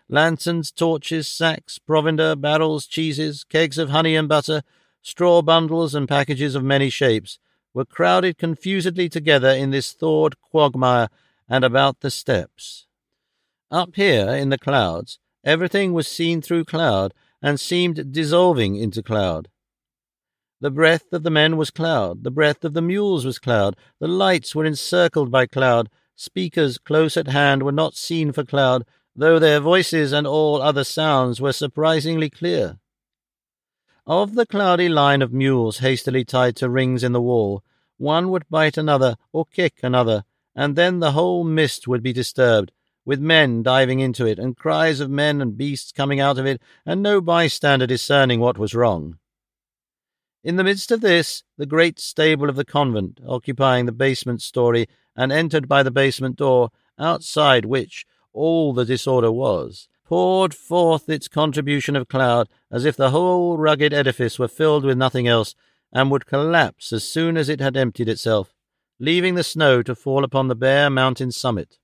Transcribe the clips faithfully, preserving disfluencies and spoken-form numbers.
Lanterns, torches, sacks, provender, barrels, cheeses, kegs of honey and butter, straw bundles and packages of many shapes were crowded confusedly together in this thawed quagmire and about the steps. Up here in the clouds, everything was seen through cloud and seemed dissolving into cloud. The breath of the men was cloud, the breath of the mules was cloud, the lights were encircled by cloud, speakers close at hand were not seen for cloud, though their voices and all other sounds were surprisingly clear. Of the cloudy line of mules hastily tied to rings in the wall, one would bite another or kick another, and then the whole mist would be disturbed, with men diving into it, and cries of men and beasts coming out of it, and no bystander discerning what was wrong. In the midst of this, the great stable of the convent, occupying the basement story, and entered by the basement door, outside which all the disorder was, poured forth its contribution of cloud, as if the whole rugged edifice were filled with nothing else, and would collapse as soon as it had emptied itself, leaving the snow to fall upon the bare mountain summit.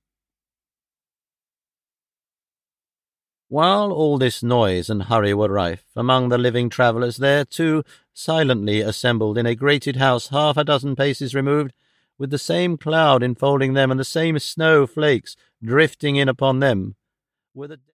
While all this noise and hurry were rife among the living travellers, there, too, silently assembled in a grated house half a dozen paces removed, with the same cloud enfolding them and the same snow flakes drifting in upon them, were the